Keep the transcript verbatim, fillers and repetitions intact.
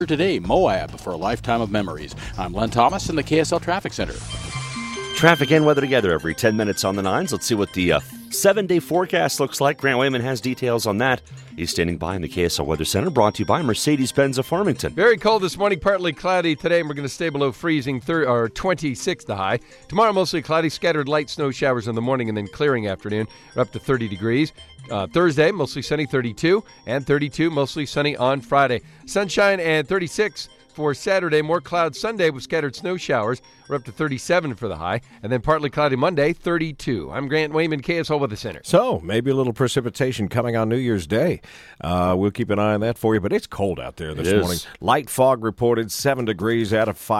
Today, Moab for a lifetime of memories. I'm Len Thomas in the K S L Traffic Center. Traffic and weather together every ten minutes on the nines. Let's see what the uh, seven-day forecast looks like. Grant Wayman has details on that. He's standing by in the K S L Weather Center, brought to you by Mercedes-Benz of Farmington. Very cold this morning, partly cloudy today, and we're going to stay below freezing, thir- or twenty-six the high. Tomorrow, mostly cloudy, scattered light snow showers in the morning and then clearing afternoon. We're up to thirty degrees. Uh, Thursday, mostly sunny, thirty-two, and thirty-two, mostly sunny on Friday. Sunshine and thirty-six for Saturday. More clouds Sunday with scattered snow showers. We're up to thirty-seven for the high. And then partly cloudy Monday, thirty-two. I'm Grant Wayman, K S L Weather Center. So, maybe a little precipitation coming on New Year's Day. Uh, we'll keep an eye on that for you, but it's cold out there this It is. morning. Light fog reported, seven degrees out of five.